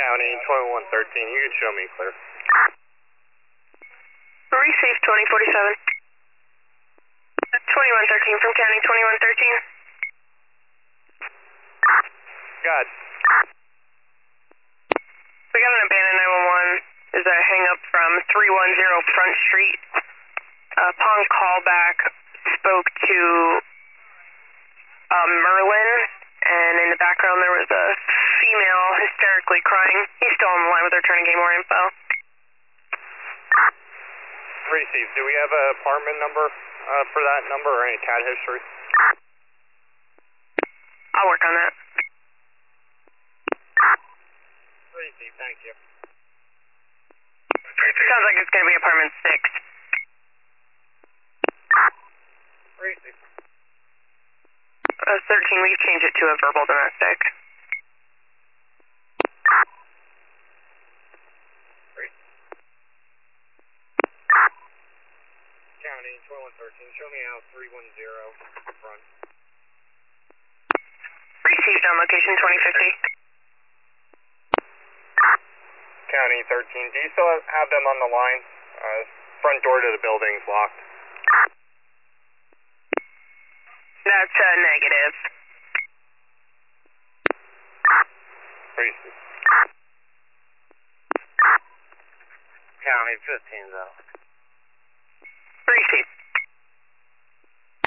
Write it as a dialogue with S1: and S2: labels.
S1: County 2113, you can show me clear.
S2: Receive 2047. 2113 from County 2113.
S1: God.
S2: We got an abandoned 911. There's a hang up from 310 Front Street. Upon callback, spoke to Merlin, and in the background there was a female hysterically crying. He's still on the line with her, trying to get more info.
S1: Receive. Do we have an apartment number for that number or any CAD history?
S2: I'll work on that.
S1: Receive, thank you.
S2: Sounds like it's going to be apartment 6.
S1: Receive.
S2: 13, we've changed it to a verbal domestic.
S1: County 2113, show me out 310 front.
S2: Received on location 2050.
S1: County 13, do you still have them on the line? Front door to the building's locked.
S2: That's a negative.
S1: Receive. County 15 though.
S2: Receive.